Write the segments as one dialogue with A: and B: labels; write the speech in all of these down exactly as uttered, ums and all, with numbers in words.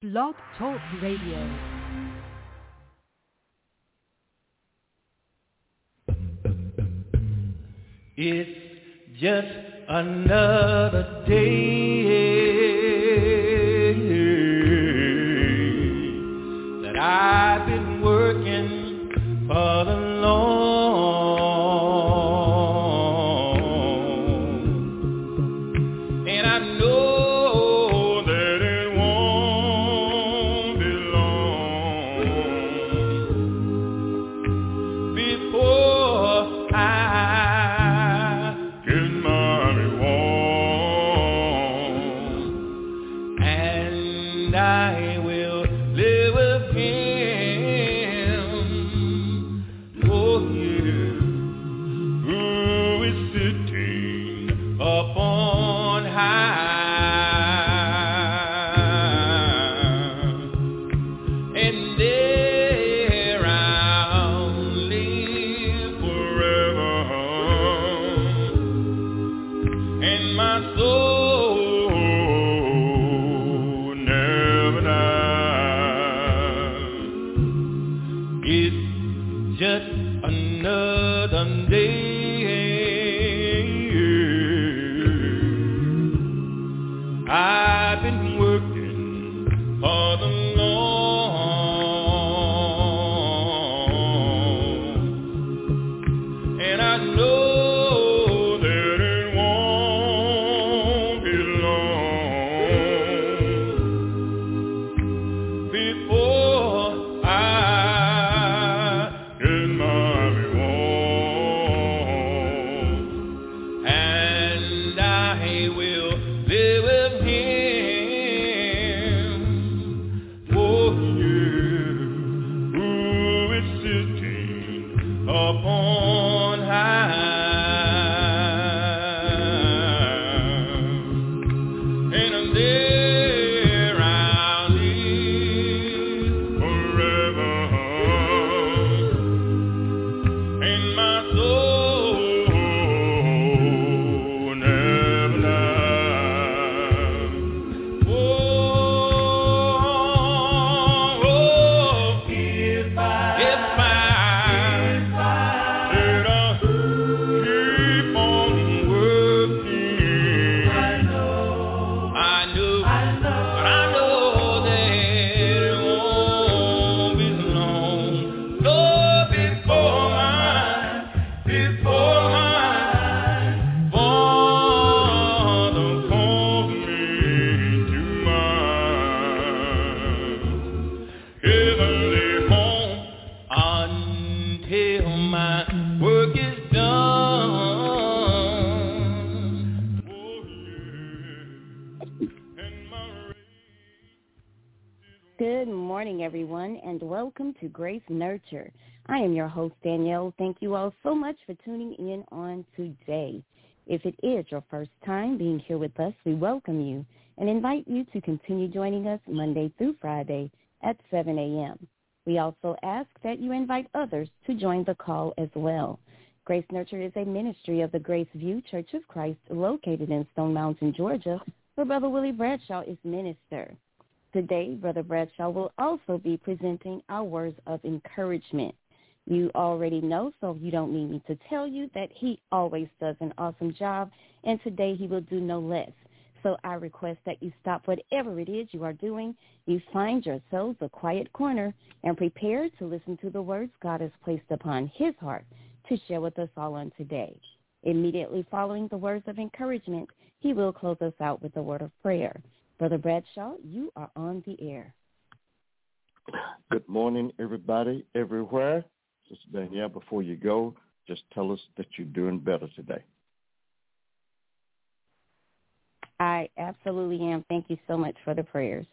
A: Blog Talk Radio.
B: It's just another day that I've been working for the Lord, and I know that it won't be long before I I will live with him, oh yeah, who is sitting upon high, and there I'll live forever, and my soul just another day. I've been working for the Lord, and I know that it won't be long before I upon high, and there I'll live forever, and my soul never die. Oh, oh, if I, if I
C: Good morning, everyone, and welcome to Grace Nurture. I am your host, Danielle. Thank you all so much for tuning in on today. If it is your first time being here with us, we welcome you and invite you to continue joining us Monday through Friday at seven a.m. We also ask that you invite others to join the call as well. Grace Nurture is a ministry of the Grace View Church of Christ located in Stone Mountain, Georgia, where Brother Willie Bradshaw is minister. Today, Brother Bradshaw will also be presenting our words of encouragement. You already know, so you don't need me to tell you that he always does an awesome job, and today he will do no less. So I request that you stop whatever it is you are doing, you find yourselves a quiet corner, and prepare to listen to the words God has placed upon his heart to share with us all on today. Immediately following the words of encouragement, he will close us out with a word of prayer. Brother Bradshaw, you are on the air.
D: Good morning, everybody, everywhere. Sister Danielle, before you go, just tell us that you're doing better today.
C: I absolutely am. Thank you so much for the prayers.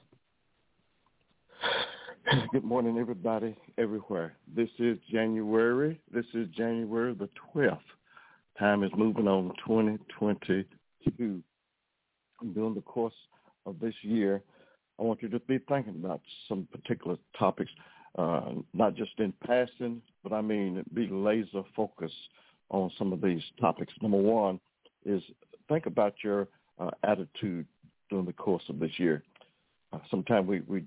D: Good morning, everybody, everywhere. This is January. This is January the twelfth. Time is moving on twenty twenty-two. During the course of this year, I want you to be thinking about some particular topics, uh, not just in passing, but I mean be laser focused on some of these topics. Number one is think about your uh, attitude during the course of this year. Uh, sometimes we, we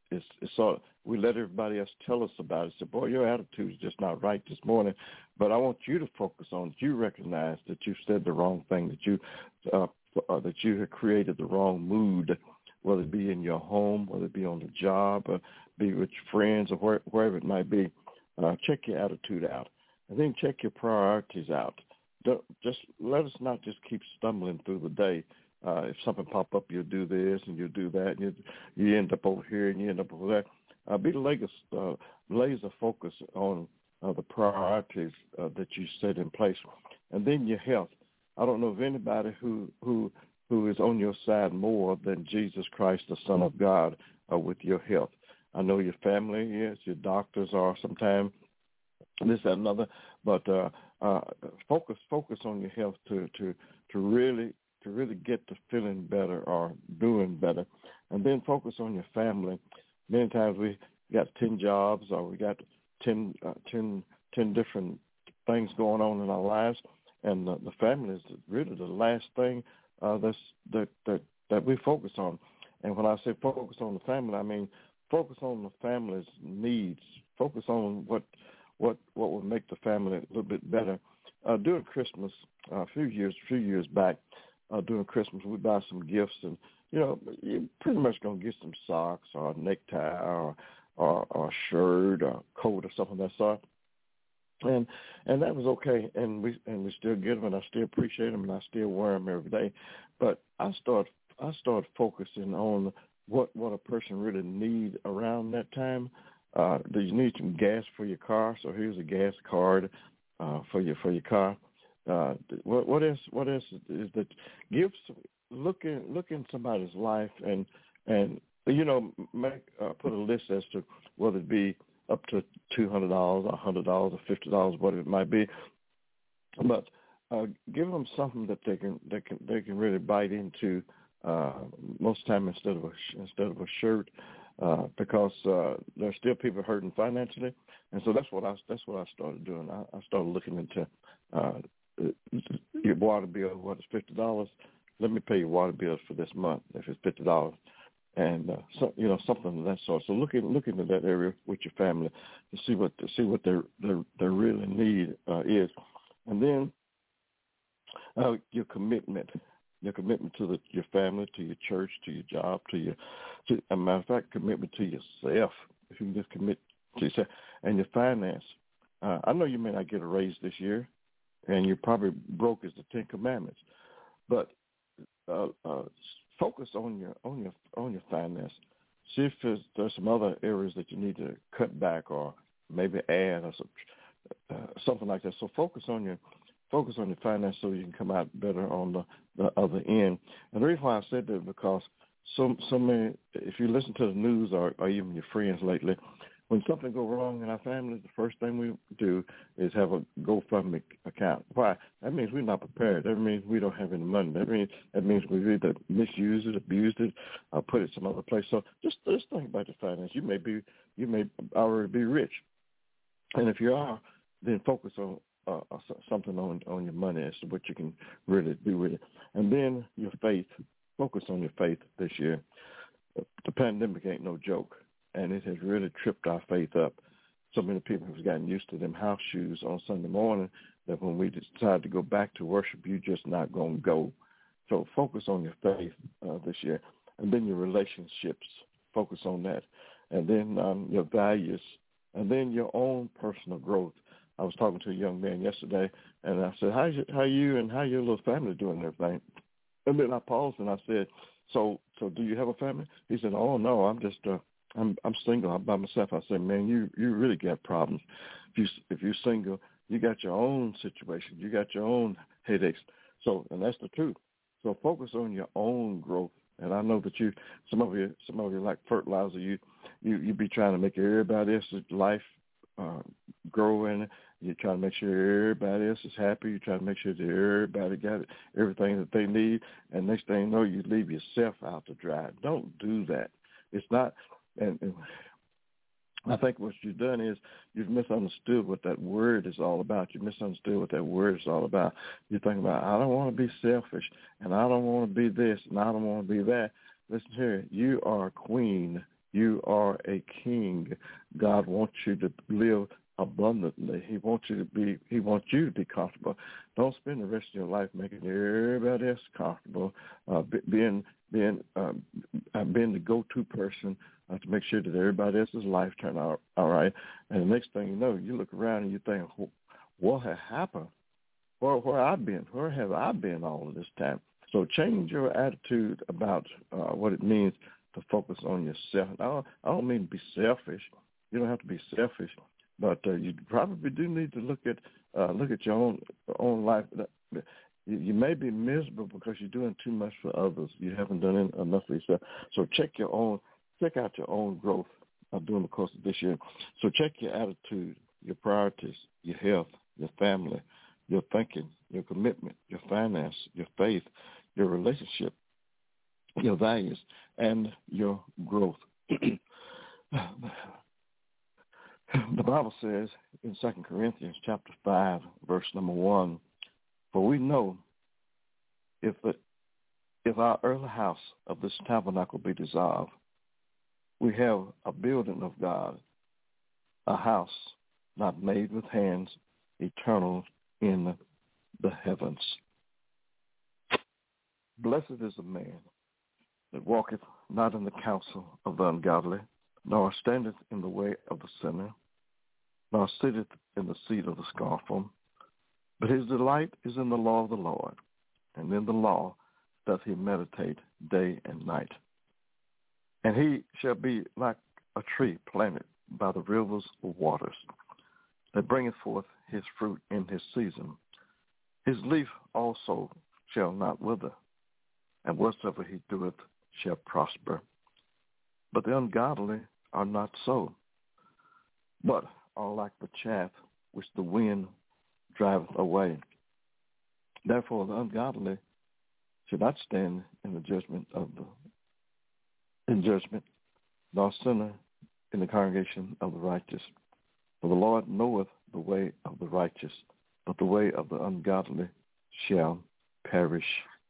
D: it's, it's sort of, we let everybody else tell us about it. Say, boy, your attitude is just not right this morning. But I want you to focus on, you recognize that you said the wrong thing, that you uh, uh, that you have created the wrong mood, whether it be in your home, whether it be on the job, or be with your friends, or where, wherever it might be. Uh, check your attitude out, and then check your priorities out. Don't, just let us not just keep stumbling through the day. Uh, if something pop up, you'll do this and you'll do that, and you, you end up over here and you end up over there. Uh, be laser, uh, laser focus on uh, the priorities uh, that you set in place, and then your health. I don't know of anybody who who who is on your side more than Jesus Christ, the Son of God, uh, with your health. I know your family is, your doctors are sometimes, this, that, another, but uh, uh, focus focus on your health to to to really to really get to feeling better or doing better, and then focus on your family. Many times we got ten jobs or we got ten, uh, ten, ten different things going on in our lives, and the, the family is really the last thing uh, that's, that, that, that we focus on. And when I say focus on the family, I mean focus on the family's needs. Focus on what what what will make the family a little bit better. Uh, during Christmas, uh, a few years a few years back, uh, during Christmas, we buy some gifts, and you know, you're pretty much gonna get some socks or a necktie or or, or a shirt or a coat or something of that sort. And and that was okay, and we and we still get them, and I still appreciate them, and I still wear them every day. But I start I started focusing on what what a person really need around that time. Uh, do you need some gas for your car? So here's a gas card uh, for your for your car. Uh, what what else what else is that? Give look in look in somebody's life and and you know make uh, put a list as to whether it be up to two hundred dollars, a hundred dollars, or fifty dollars, whatever it might be. But uh, give them something that they can they can they can really bite into. Uh, most of the time instead of a instead of a shirt, uh, because uh, there's still people hurting financially, and so that's what I that's what I started doing. I, I started looking into uh, your water bill. What is fifty dollars? Let me pay your water bill for this month if it's fifty dollars. And uh, so, you know, something of that sort. So look, at, look into that area with your family to see what to see what their their, their really need uh, is, and then uh, your commitment, your commitment to the, your family, to your church, to your job, to your, to, as a matter of fact, commitment to yourself. If you can just commit to yourself and your finance. Uh, I know you may not get a raise this year, and you're probably broke as the Ten Commandments, but uh, uh, focus on your on your on your finance. See if there's, there's some other areas that you need to cut back or maybe add or some, uh, something like that. So focus on your focus on your finance so you can come out better on the, the other end. And the reason why I said that is because so so many, if you listen to the news or, or even your friends lately, when something goes wrong in our family, the first thing we do is have a GoFundMe account. Why? That means we're not prepared. That means we don't have any money. That means that means we've either misused it, abused it, or put it some other place. So just just think about your finance. You may be you may already be rich, and if you are, then focus on uh, something on on your money as to what you can really do with it. And then your faith. Focus on your faith this year. The pandemic ain't no joke. And it has really tripped our faith up. So many people have gotten used to them house shoes on Sunday morning that when we decide to go back to worship, you're just not going to go. So focus on your faith uh, this year. And then your relationships, focus on that. And then um, your values. And then your own personal growth. I was talking to a young man yesterday, and I said, how's your, how you and how your little family doing and everything? And then I paused and I said, so so do you have a family? He said, oh, no, I'm just uh, – I'm I'm single. I'm by myself. I say, man, you, you really got problems. If you if you're single, you got your own situation. You got your own headaches. So, and that's the truth. So focus on your own growth. And I know that you, some of you, some of you like fertilizer. You you you be trying to make everybody else's life uh, grow in it. You're trying to make sure everybody else is happy. You're trying to make sure that everybody got everything that they need. And next thing you know, you leave yourself out to dry. Don't do that. It's not. And, and I think what you've done is you've misunderstood what that word is all about. You misunderstood what that word is all about. You're thinking about, I don't want to be selfish, and I don't want to be this, and I don't want to be that. Listen here, you are a queen You are a king. God wants you to live abundantly. He wants you to be. He wants you to be comfortable. Don't spend the rest of your life making everybody else comfortable. Uh, being being um, being the go-to person uh, to make sure that everybody else's life turn out all right. And the next thing you know, you look around and you think, what has happened? Where where I've been? Where have I been all of this time? So change your attitude about uh, what it means to focus on yourself. I don't, I don't mean to be selfish. You don't have to be selfish, but uh, you probably do need to look at uh, look at your own own life. You, you may be miserable because you're doing too much for others. You haven't done enough for yourself. So check your own check out your own growth uh, during the course of this year. So check your attitude, your priorities, your health, your family, your thinking, your commitment, your finance, your faith, your relationship, your values, and your growth. The Bible says in Second Corinthians chapter five, verse number one, for we know if the, if our earthly house of this tabernacle be dissolved, we have a building of God, a house not made with hands, eternal in the heavens. Blessed is the man that walketh not in the counsel of the ungodly, nor standeth in the way of the sinner, nor sitteth in the seat of the scornful. But his delight is in the law of the Lord, and in the law doth he meditate day and night. And he shall be like a tree planted by the rivers of waters, that bringeth forth his fruit in his season. His leaf also shall not wither, and whatsoever he doeth shall prosper. But the ungodly are not so, but are like the chaff which the wind driveth away. Therefore the ungodly should not stand in the judgment of the in judgment, nor sinner in the congregation of the righteous. For the Lord knoweth the way of the righteous, but the way of the ungodly shall perish.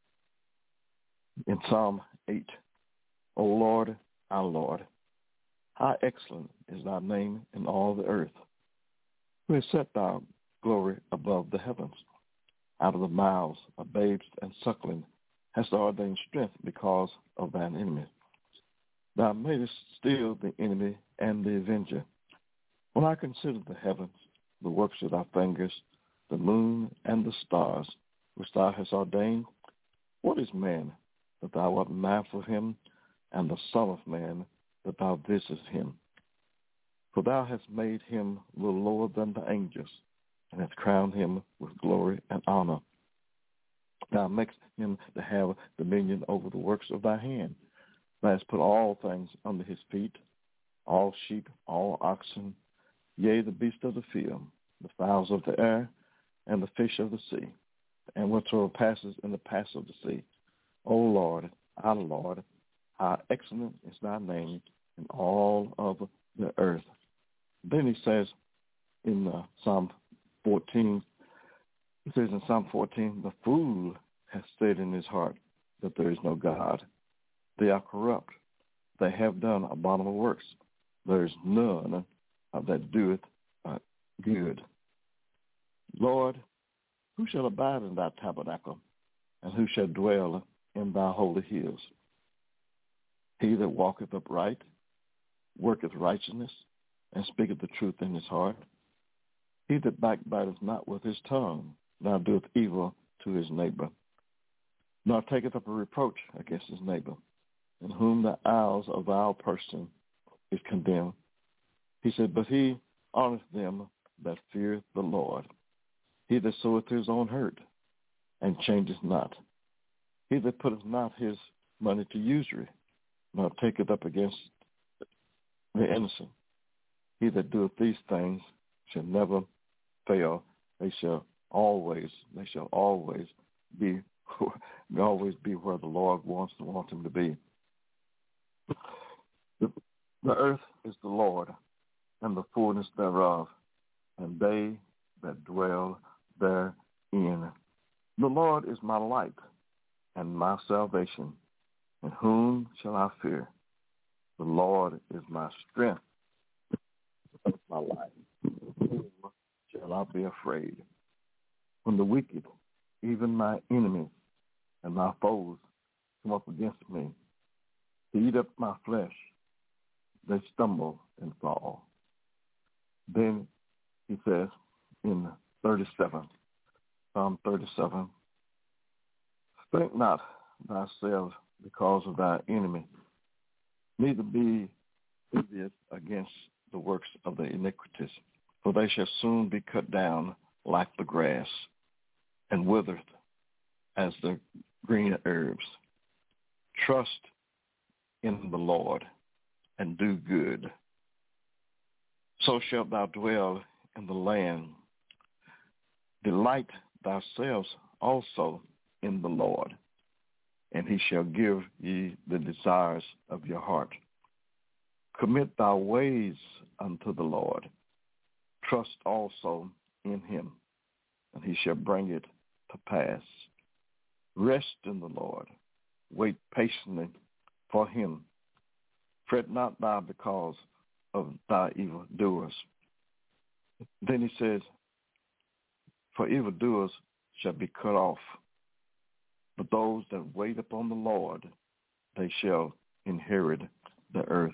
D: In Psalm eight, O Lord, our Lord, how excellent is thy name in all the earth. Who has set thy glory above the heavens? Out of the mouths of babes and suckling hast thou ordained strength because of thine enemies. Thou madest still the enemy and the avenger. When I consider the heavens, the works of thy fingers, the moon and the stars, which thou hast ordained, what is man that thou art mindful of him, and the Son of Man that thou visitest him? For thou hast made him a little lower than the angels, and hast crowned him with glory and honor. Thou makest him to have dominion over the works of thy hand. Thou hast put all things under his feet, all sheep, all oxen, yea, the beasts of the field, the fowls of the air, and the fish of the sea, and whatsoever passes in the paths of the sea. O Lord, our Lord, how excellent is thy name in all of the earth. Then he says in uh, Psalm fourteen, he says in Psalm fourteen, the fool has said in his heart that there is no God. They are corrupt. They have done abominable works. There is none that doeth uh, good. Lord, who shall abide in thy tabernacle, and who shall dwell in thy holy hills? He that walketh upright, worketh righteousness, and speaketh the truth in his heart. He that backbiteth not with his tongue, nor doeth evil to his neighbor, nor taketh up a reproach against his neighbor, in whom the eyes of thy person is condemned. He said, but he honoreth them that fear the Lord. He that soweth to his own hurt, and changeth not. He that putteth not his money to usury, nor taketh up against the innocent. He that doeth these things shall never fail. They shall always, they shall always be, always be where the Lord wants to want them to be. The, the earth is the Lord, and the fullness thereof, and they that dwell therein. The Lord is my light and my salvation. And whom shall I fear? The Lord is my strength of my life. Whom shall I be afraid? When the wicked, even my enemies and my foes, come up against me to eat up my flesh, they stumble and fall. Then he says in thirty-seven, Psalm thirty-seven, think not thyself because of thy enemy, neither be envious against the works of the iniquities, for they shall soon be cut down like the grass and withered as the green herbs. Trust in the Lord and do good. So shalt thou dwell in the land. Delight thyself also in the Lord, and he shall give ye the desires of your heart. Commit thy ways unto the Lord. Trust also in him, and he shall bring it to pass. Rest in the Lord. Wait patiently for him. Fret not thou because of thy evildoers. Then he says, for evildoers shall be cut off, but those that wait upon the Lord, they shall inherit the earth.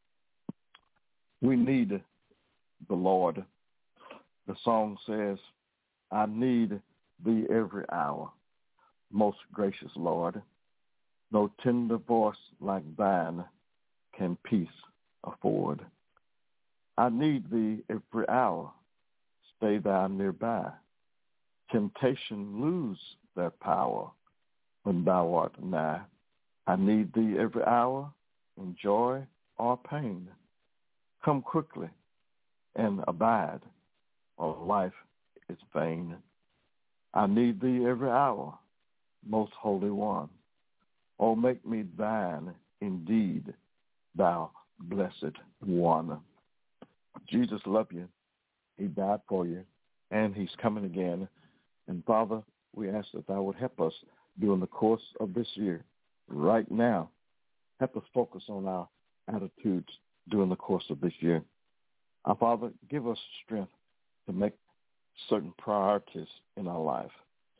D: We need the Lord. The song says, I need thee every hour, most gracious Lord. No tender voice like thine can peace afford. I need thee every hour, stay thou nearby. Temptation lose their power when thou art nigh. I need thee every hour, in joy or pain. Come quickly and abide, or life is vain. I need thee every hour, most holy one. Oh, make me thine indeed, thou blessed one. Jesus loved you. He died for you, and he's coming again. And Father, we ask that thou would help us during the course of this year, right now. Help us focus on our attitudes during the course of this year. Our Father, give us strength to make certain priorities in our life.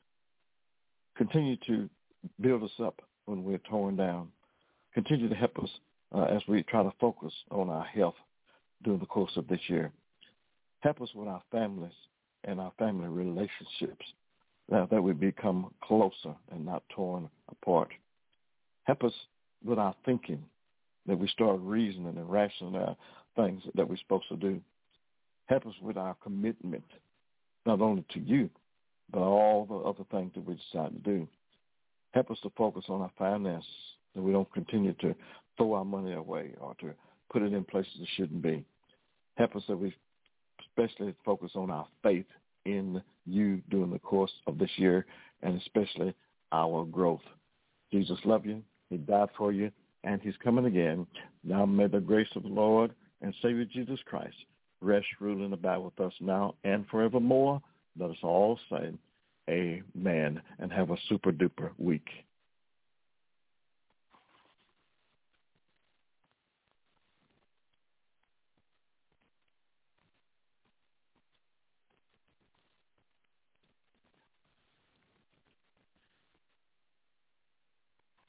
D: Continue to build us up when we're torn down. Continue to help us uh, as we try to focus on our health during the course of this year. Help us with our families and our family relationships, that, that we become closer and not torn apart. Help us with our thinking, that we start reasoning and rationing out things that we're supposed to do. Help us with our commitment, not only to you, but all the other things that we decide to do. Help us to focus on our finances, that we don't continue to throw our money away or to put it in places it shouldn't be. Help us that we especially focus on our faith in you during the course of this year, and especially our growth. Jesus loved you. He died for you, and he's coming again. Now may the grace of the Lord and Savior Jesus Christ rest, rule, and abide with us now and forevermore. Let us all say amen and have a super-duper week.